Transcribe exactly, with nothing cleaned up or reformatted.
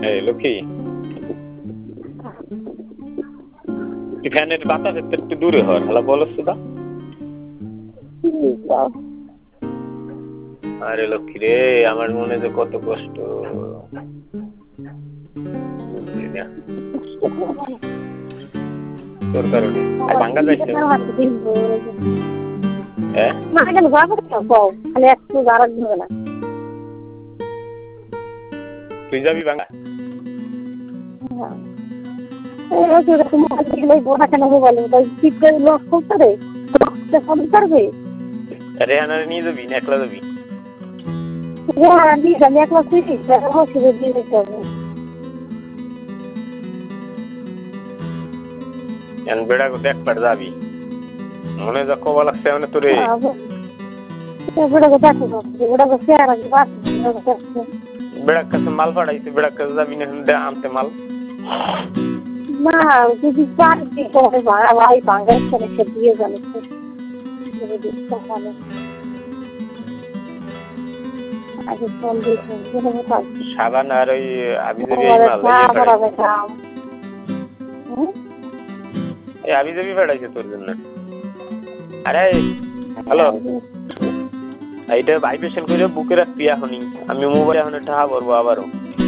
এই লক্ষ্মী ফ্যানের বাতাস একটু দূরে হর হ্যালো বলস তো আরে লক্ষ্মী রে আমার মনে যে কত কষ্ট তোর কারণে আর ভাঙ্গা যাইছে হ্যাঁ খালি একটু গাড়া দিবে না তুই যাবি ভাঙ্গা রেহানা নিয়ে যাবি না একলা যাবি বেড়া দেখ পার যাবি মনে যা কবা লাগছে মানে তোরে বেড়ার কাছে মাল পাঠাইছে বেড়ার কাছে যাবি না আনতে মাল না যদি পারবি তবে ভাড়া ভাই বাঙ্গাল করে সে দিয়ে যাবে সাবান আর ওই আবিজাবি এই আবিজাবি পাঠাইছে তোর জন্য আরে হ্যালো এইটা ভাইব্রেশন করে বুকে রাখবি এখনই আমি মোবাইলে এখন টাকা ভরবো আবারও